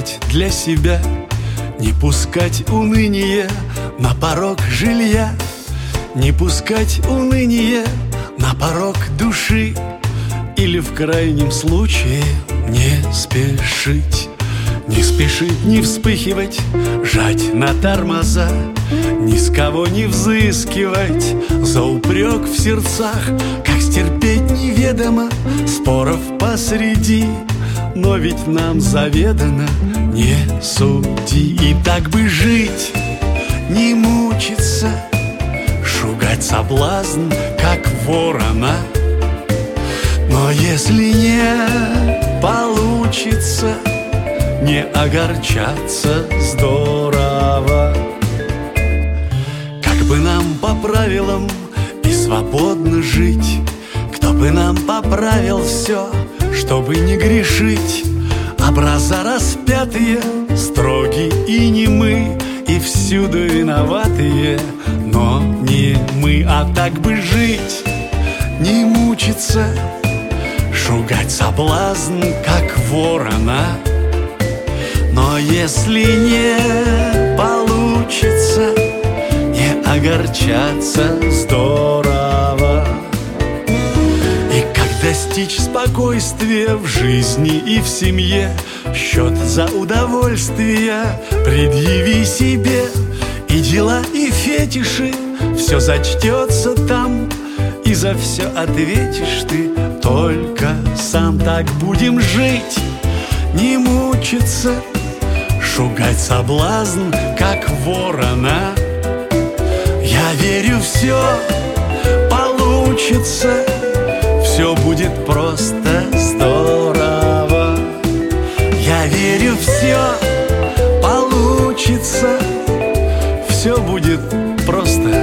делать для себя, не пускать уныние на порог жилья, не пускать уныние на порог души, или в крайнем случае не спешить. Не спешить, не вспыхивать, жать на тормоза, ни с кого не взыскивать за упрек в сердцах. Как стерпеть неведомо споров посреди, но ведь нам заведано не суди. И так бы жить, не мучиться, шугать соблазн, как ворона. Но если не получится, не огорчаться здорово. Как бы нам по правилам и свободно жить, кто бы нам поправил все, чтобы не грешить. Образа распятые, строгие и не мы, и всюду виноватые, но не мы. А так бы жить, не мучиться, шугать соблазн, как ворона. Но если не получится, не огорчаться здорово. И как достичь спокойствия в жизни и в семье, счет за удовольствие предъяви себе. И дела, и фетиши, все зачтется там, и за все ответишь ты только сам. Так будем жить, не мучиться, шугать соблазн, как ворона. Я верю, все получится, все будет просто здорово. Я верю, все получится, все будет просто